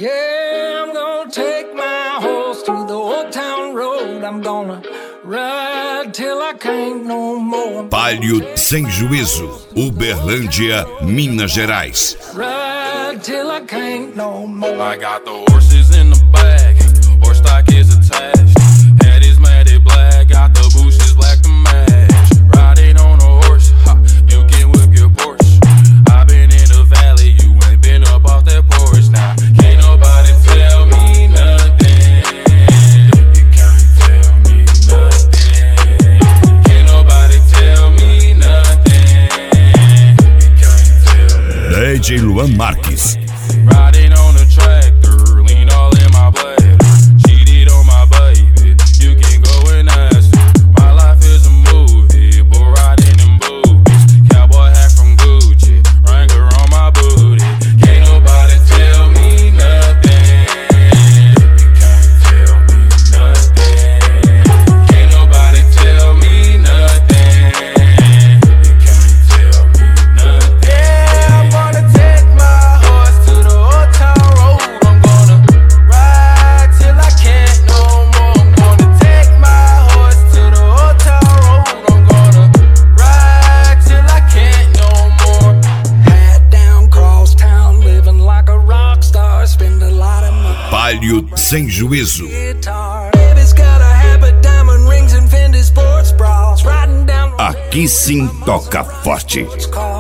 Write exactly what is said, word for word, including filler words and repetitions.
Yeah, I'm gonna take my horse to the old town road. I'm gonna ride till I can't no more. Palio Sem Juízo, Uberlândia, Minas Gerais. Ride till I can't no more. I got the horses in the back, horse stock is attached. Head is matted black, got the bushes black to match. Riding on a horse, ha, you can whip your Porsche. I've been in the valley, you ain't been up off that porch. Now, can't nobody tell me nothing. You can't tell me nothing. Can't nobody tell me nothing. You can't tell me. D J Luan Marques. Riding on a tractor, lean all in my bladder. Cheated on my baby, you can go and ask her. My life is a movie, bull riding in boobies. Cowboy hat from Gucci, Wrangler on my booty. Can't nobody tell me nothing. You can't tell me nothing. Can't nobody tell me nothing. You can't tell me nothing. Yeah, I'm gonna take my horse to the old town road. I'm gonna ride till I can't no more. I'm gonna take my horse to the old town road. I'm gonna ride till I can't no more. Hat down, cross town, living like a rock star. Spend a lot of money. Palio Sem Juízo. Guitar. Baby's got a habit, diamond rings and Fendi sports bras. Riding down. Aqui sim toca forte. It's called